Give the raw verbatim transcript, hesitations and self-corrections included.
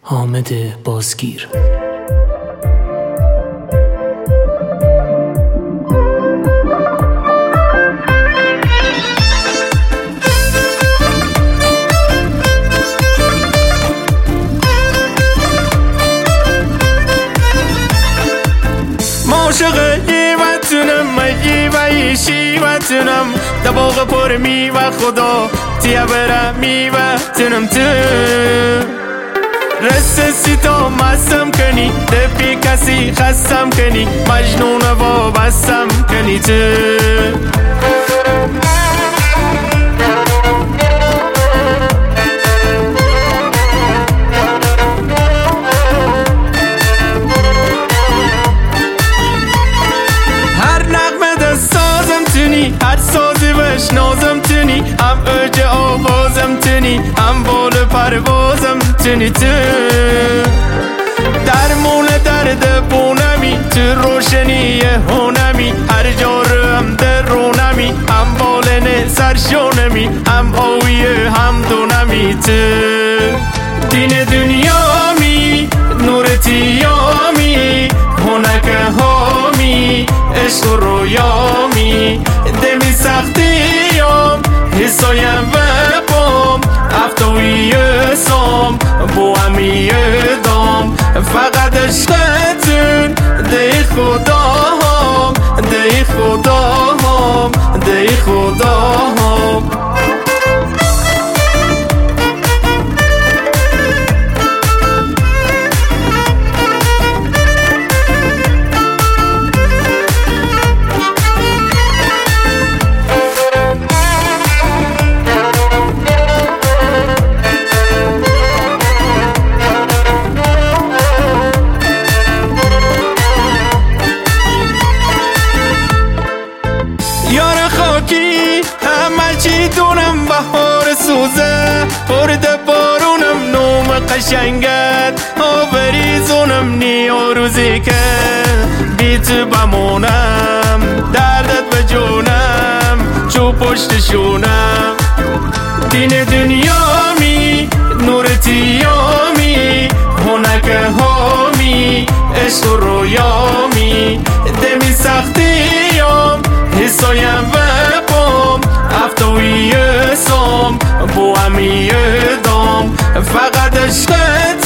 حامد بازگیر. عاشق یه وطنم مگی و یه شی وطنم دباغ پر می و خدا تیه برم می وطنم تو رسه سی تا مستم کنی دفی کسی خستم کنی مجنون و بستم کنی تو هر سازی بشنازم تونی هم اوج آوازم تونی هم بال پروازم تونی تو درمون درد بونمی تو روشنی هونمی هر جا رو هم درونمی هم بالن سرشونمی هم آوی هم دونمی تو دین دنیامی نور تیامی هنک هامی عشق و رویامی دمی سختیم حسایم و بام افتوی سام بو همی دام فقط عشقتون دی خدا هم دی خدا هم دی خدا هم همه چی دونم بهار سوزه خورد بارونم نوم قشنگت آوریزونم نیا روزی که بی تو بمونم دردت به جونم چو پشتشونم دین دنیامی نور تیامی هنک هامی عشق و رویامی دمی سختیم حسایم و بام افتوی سام بو همی دام فقط عشقت